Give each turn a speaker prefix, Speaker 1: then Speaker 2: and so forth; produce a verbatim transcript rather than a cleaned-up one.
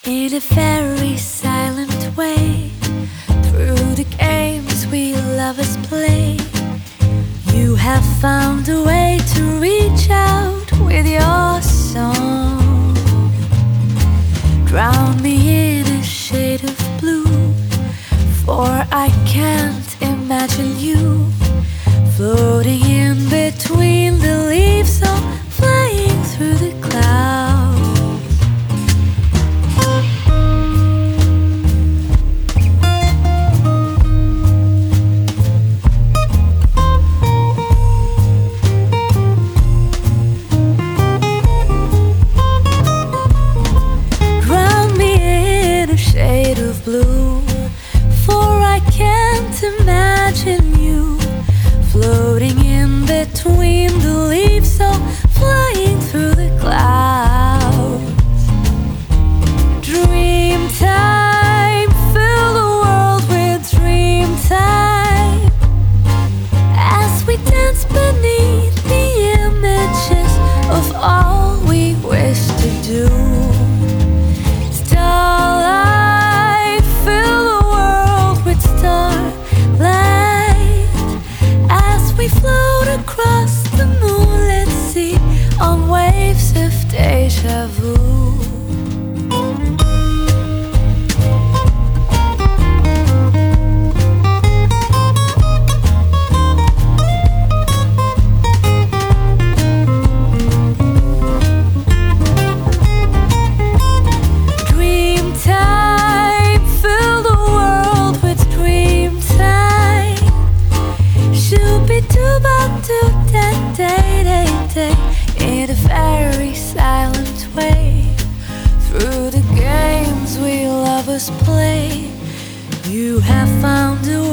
Speaker 1: in a very silent way, through the games we lovers play. You have found a way to reach out with your song. Drown me in a shade of blue, for I can't imagine you floating in between the leaves or flying through the clouds. Blue, for I can't imagine you floating in between the leaves or flying through the clouds. Dream time, fill the world with dream time, as we dance beneath the images of all we wish to do. Float across the moonlit sea on waves of deja vu. Dream time, fill the world with dream time. In a very silent way, through the games we lovers play. You have found a